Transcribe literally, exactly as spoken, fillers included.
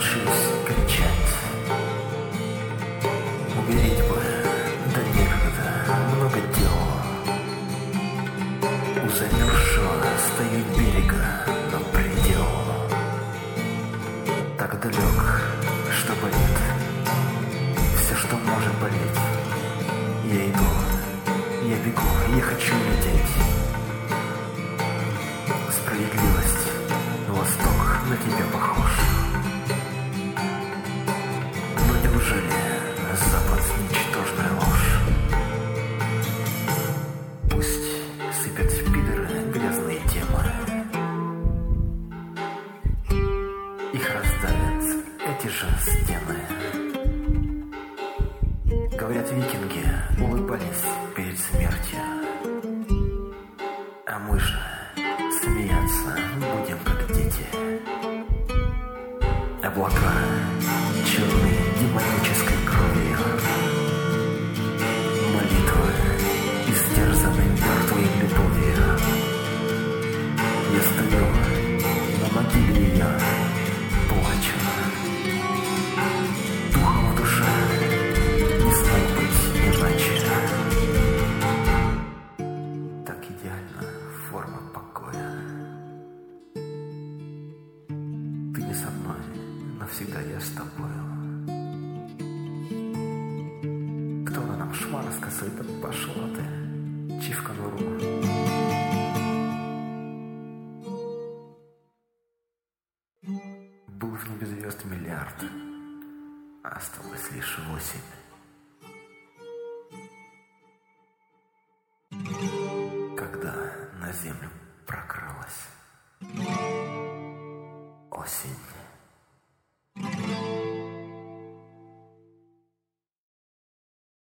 научусь кричать. Умереть бы, да некогда, много дел. У замерзшего стоит берега, но предел так далек, что болит все, что может болеть. Я иду, я бегу, я хочу лететь. Справедливость, Восток на тебя похож. Но неужели Запад ничтожная ложь? Пусть сыпят пидоры грязные темы, их раздавят эти же стены. Говорят, викинги улыбались перед смертью, а мы же смеяться будем, как дети. Облака черны демонической кровью, молитвы истерзаны мертвой любовью. Я стою на могиле ее, плачу. Духом в душе не смог быть иначе. Так идеальна форма покоя. Ты не со мной, навсегда я с тобою. Кто-то нам шмар скосил, да пошла ты, чивка нору. Был в небе звезд миллиард, а осталось лишь восемь. Когда на землю прокралась осень.